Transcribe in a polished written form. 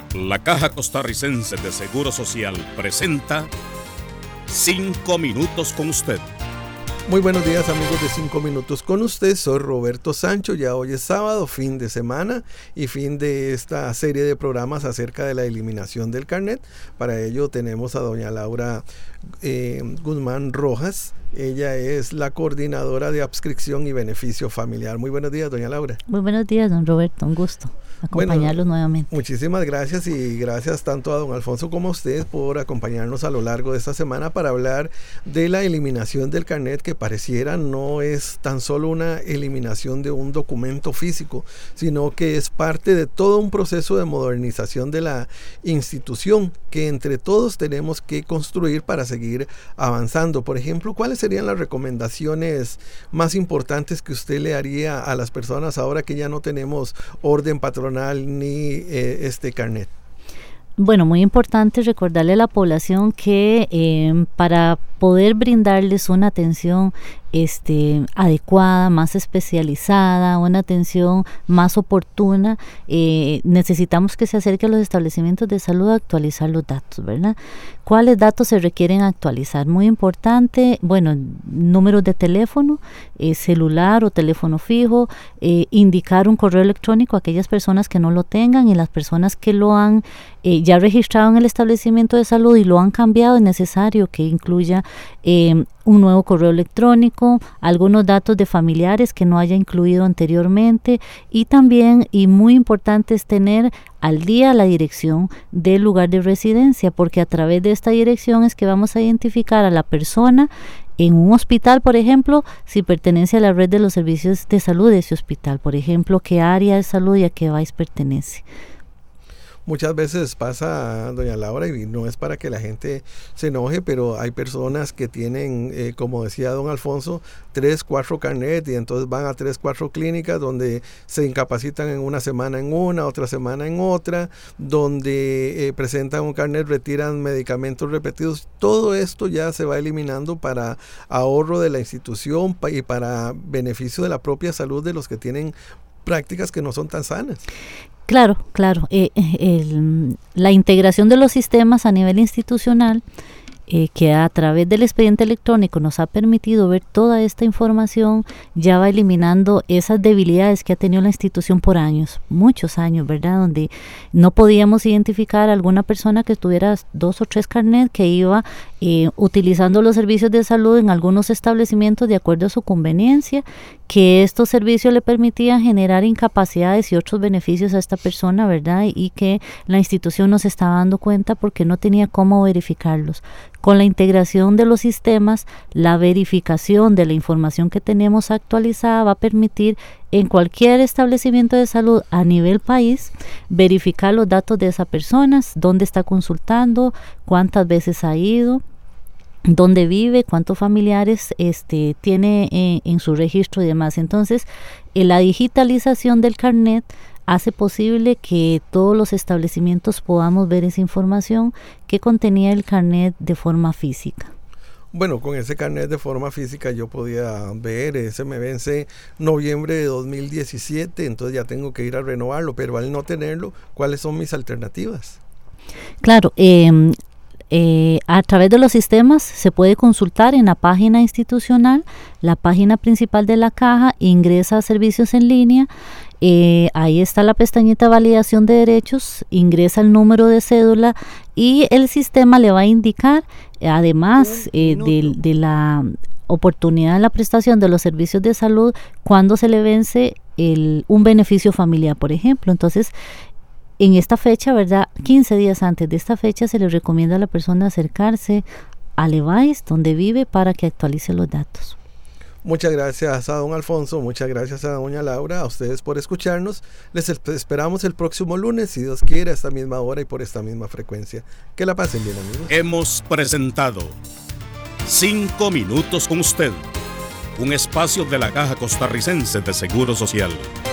La Caja Costarricense de Seguro Social presenta 5 minutos con usted. Muy buenos días, amigos de 5 minutos con usted. Soy Roberto Sancho. Ya hoy es sábado, fin de semana y fin de esta serie de programas acerca de la eliminación del carnet. Para ello tenemos a doña Laura Guzmán Rojas. Ella es la coordinadora de adscripción y beneficio familiar. Muy buenos días, doña Laura. Muy buenos días, don Roberto. Un gusto acompañarlos nuevamente. Muchísimas gracias, y gracias tanto a don Alfonso como a usted por acompañarnos a lo largo de esta semana para hablar de la eliminación del carnet, que pareciera no es tan solo una eliminación de un documento físico, sino que es parte de todo un proceso de modernización de la institución que entre todos tenemos que construir para seguir avanzando. Por ejemplo, ¿cuáles serían las recomendaciones más importantes que usted le haría a las personas ahora que ya no tenemos orden patronal ni este carnet? Bueno, muy importante recordarle a la población que para poder brindarles una atención adecuada, más especializada, una atención más oportuna, necesitamos que se acerque a los establecimientos de salud a actualizar los datos, ¿verdad? ¿Cuáles datos se requieren actualizar? Muy importante, bueno, números de teléfono, celular o teléfono fijo, indicar un correo electrónico a aquellas personas que no lo tengan, y las personas que lo han ya registrado en el establecimiento de salud y lo han cambiado, es necesario que incluya un nuevo correo electrónico, algunos datos de familiares que no haya incluido anteriormente, y también, y muy importante, es tener al día la dirección del lugar de residencia, porque a través de esta dirección es que vamos a identificar a la persona en un hospital, por ejemplo, si pertenece a la red de los servicios de salud de ese hospital, por ejemplo, qué área de salud y a qué país pertenece. Muchas veces pasa, doña Laura, y no es para que la gente se enoje, pero hay personas que tienen, como decía don Alfonso, 3, 4 carnet, y entonces van a 3, 4 clínicas donde se incapacitan en una semana en una, otra semana en otra, donde presentan un carnet, retiran medicamentos repetidos. Todo esto ya se va eliminando para ahorro de la institución y para beneficio de la propia salud de los que tienen prácticas que no son tan sanas. Claro. La integración de los sistemas a nivel institucional, que a través del expediente electrónico nos ha permitido ver toda esta información, ya va eliminando esas debilidades que ha tenido la institución por años, muchos años, ¿verdad? Donde no podíamos identificar a alguna persona que tuviera 2 o 3 carnet, que iba utilizando los servicios de salud en algunos establecimientos de acuerdo a su conveniencia, que estos servicios le permitían generar incapacidades y otros beneficios a esta persona, ¿verdad? Y que la institución no se estaba dando cuenta porque no tenía cómo verificarlos. Con la integración de los sistemas, la verificación de la información que tenemos actualizada va a permitir en cualquier establecimiento de salud a nivel país verificar los datos de esa persona, dónde está consultando, cuántas veces ha ido, dónde vive, cuántos familiares tiene en su registro y demás. Entonces, la digitalización del carnet hace posible que todos los establecimientos podamos ver esa información que contenía el carnet de forma física. Bueno, con ese carnet de forma física yo podía ver, ese me vence noviembre de 2017, entonces ya tengo que ir a renovarlo, pero al no tenerlo, ¿cuáles son mis alternativas? Claro, a través de los sistemas se puede consultar en la página institucional, la página principal de la caja, ingresa a servicios en línea, ahí está la pestañita validación de derechos, ingresa el número de cédula y el sistema le va a indicar, además de la oportunidad de la prestación de los servicios de salud, cuando se le vence un beneficio familiar, por ejemplo. Entonces, en esta fecha, ¿verdad? 15 días antes de esta fecha se le recomienda a la persona acercarse al EVAIS donde vive para que actualice los datos. Muchas gracias a don Alfonso, muchas gracias a doña Laura, a ustedes por escucharnos. Les esperamos el próximo lunes, si Dios quiere, a esta misma hora y por esta misma frecuencia. Que la pasen bien, amigos. Hemos presentado 5 minutos con usted, un espacio de la Caja Costarricense de Seguro Social.